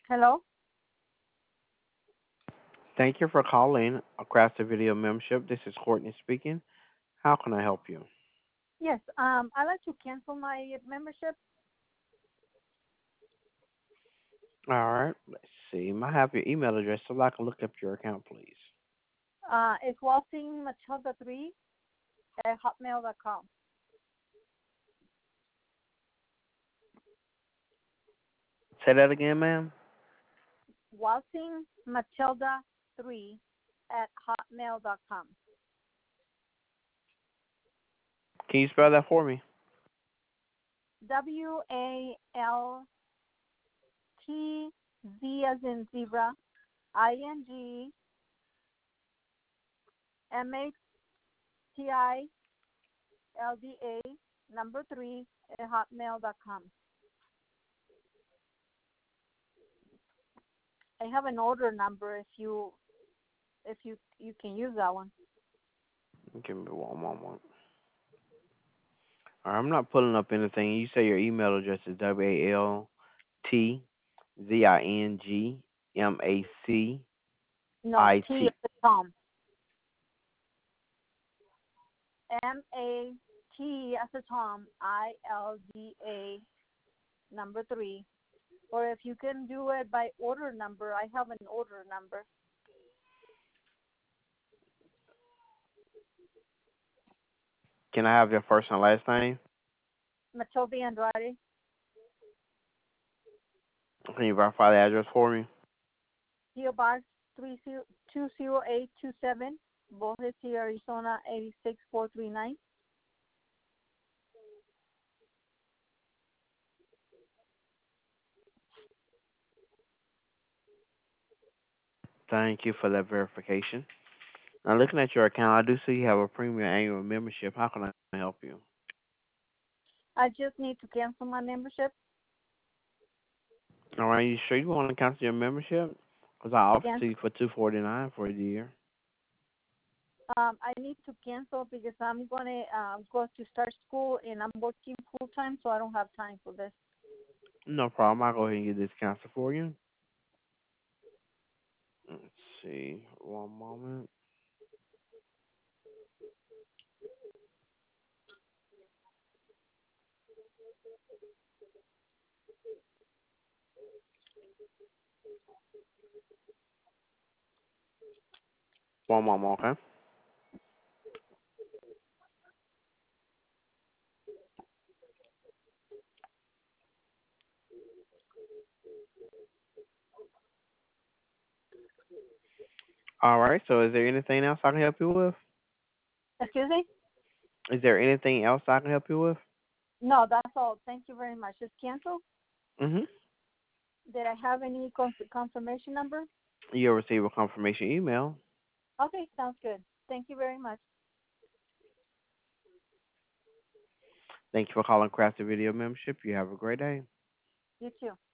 Hello? Thank you for calling Across the Video Membership. This is Courtney speaking. How can I help you? Yes, I'd like to cancel my membership. All right. Let's see. Might have your email address so I can look up your account, please. It's waltzingmatilda3 at hotmail.com. Say that again, ma'am. Waltzingmatilda3 at hotmail.com. Can you spell that for me? WALTZ as in zebra, ING, MATILDA, number 3 at hotmail.com. I have an order number if you can use that one. Give me one moment. All right, I'm not pulling up anything. You say your email address is No, T WALTZINGMACIT. as in Tom. MAT as in Tom, ILDA, number 3. Or if you can do it by order number, I have an order number. Can I have your first and last name? Matilde Andrade, Can you verify the address for me? PO Box 20827, Boise City, Arizona 86439. Thank you for that verification. Now, looking at your account, I do see you have a premium annual membership. How can I help you? I just need to cancel my membership. All right, you sure you want to cancel your membership? Because I offer to Cancel. you for $249 for the year. I need to cancel because I'm gonna go to start school and I'm working full time, so I don't have time for this. No problem. I'll go ahead and get this canceled for you. Let's see. One moment. One moment, okay? All right. So, is there anything else I can help you with? Excuse me? Is there anything else I can help you with? No, that's all. Thank you very much. Just cancel. Mm-hmm. Did I have any confirmation number? You'll receive a confirmation email. Okay, sounds good. Thank you very much. Thank you for calling Crafted Video Membership. You have a great day. You too.